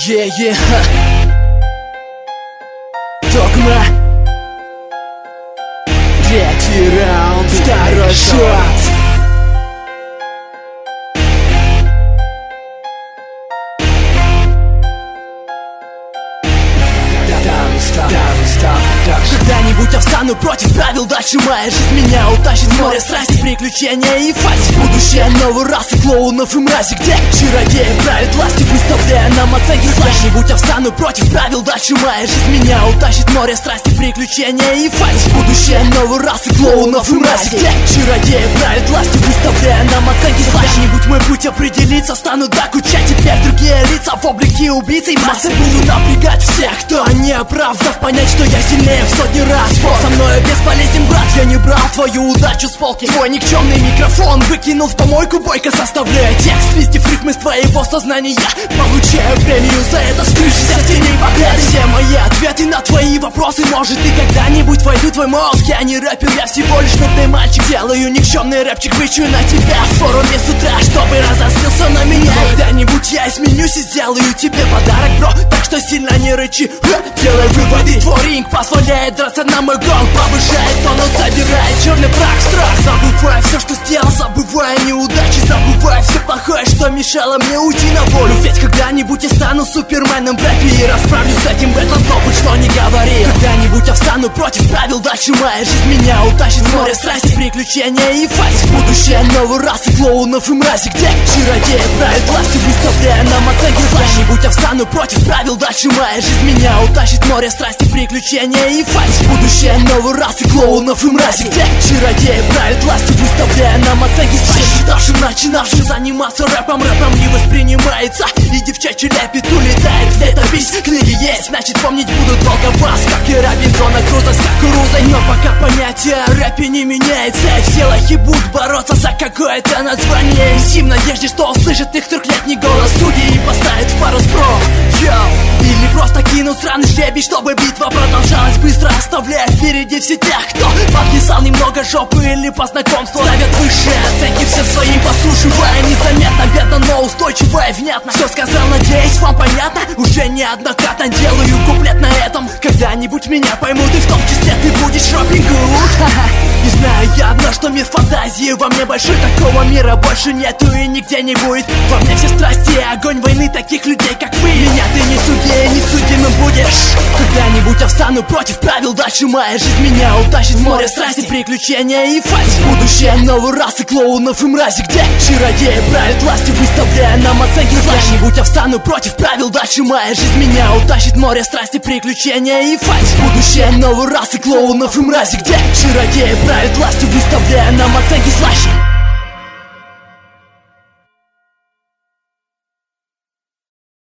Догма. Третий раунд, второй шот. Когда-нибудь я встану против правил, дальше моя жизнь меня утащит в море страсти, приключения и фантазий. Будущее новой расы клоунов и мрази, где чародеи правят власти, выставляя нам оценки. Когда-нибудь я встану против правил, дальше моя жизнь меня утащит в море страсти, приключения и фантазий. Будущее новой расы клоунов и мрази, где чародеи правят власти, выставляя нам оценки. Когда-нибудь мой путь определится, стану докучать теперь другие лица в облике убийцы. Массы буду напрягать всех, кто не оправдав, понять, что я сильнее в сотни раз. Спор со мною бесполезен, брат, я не брал твою удачу с полки. Твой никчемный микрофон выкинул в помойку, бойко составляя текст, свистив рифмы из твоего сознания. Получаю премию за это, скрывшись от теней победы. Все мои ответы на твои вопросы, может, и когда-нибудь войду в твой мозг. Я не рэпер, я всего лишь нудный мальчик. Делаю никчемный рэпчик, кричу на тебя в форуме с утра, чтобы разозлился на меня. Когда-нибудь я изменюсь и сделаю тебе подарок, бро, так что сильно не рычи. Делай выводы, твой ринг позволяет драться на мой гонг, повышает тон, он забирает черный прах, страх. Забывая все, что сделал, забывая неудачи, забывая все плохое, что мешало мне уйти на волю. Ведь когда-нибудь я стану суперменом в рэпе и расправлюсь с этим бэтлом, кто бы что ни говорил. Когда-нибудь я встану против правил, дальше моя жизнь меня утащит в море страсти, приключения и фантазий. Будущее новой расы клоунов и мрази, где чародеи правят власти, выставляя нам оценки. Когда-нибудь я встану против правил, дальше моя жизнь меня утащит в море страсти, приключения и фантазий. Будущее новой расы клоунов и мрази, где чародеи правят власти, выставляя нам оценки. Считавшим, начинавшим заниматься рэпом, рэпом не воспринимается, и девчачий лепет улетает в летопись. Книги есть, значит помнить будут долго вас, как и Робинзона Крузо с кукурузой. Но пока понятие о рэпе не меняется, и все лохи будут бороться за какое-то название. MC в надежде, что услышит их трехлетний голос судьи и поставит в пару спро. Или просто кинут сраный жребий, чтобы битва продолжалась быстро, оставляя впереди все тех, кто подписал немного жопы или по знакомству ставят высшие оценки всем своим, послушивая незаметно, бедно, но устойчиво и внятно. Все сказал, надеюсь, вам понятно. Уже неоднократно делаю куплет на этом. Когда-нибудь меня поймут, и в том числе ты будешь Робин Гуд. Не знаю я одно, что мир фантазии во мне большой, такого мира больше нету и нигде не будет. Во мне все страсти и огонь войны таких людей, как вы. Меня ты не суди, не судимым будешь. Когда-нибудь я встану против правил, дальше моя жизнь меня утащит в море страсти, приключения и фантазий. Будущее новой расы клоунов и мрази, где чародеи правят власти, выставляя нам оценки. Когда-нибудь я встану против правил, дальше моя жизнь меня утащит в море страсти, приключения и фантазий. Будущее новой расы клоунов и мрази, где чародеи правят власти, выставляя нам оценки слаще.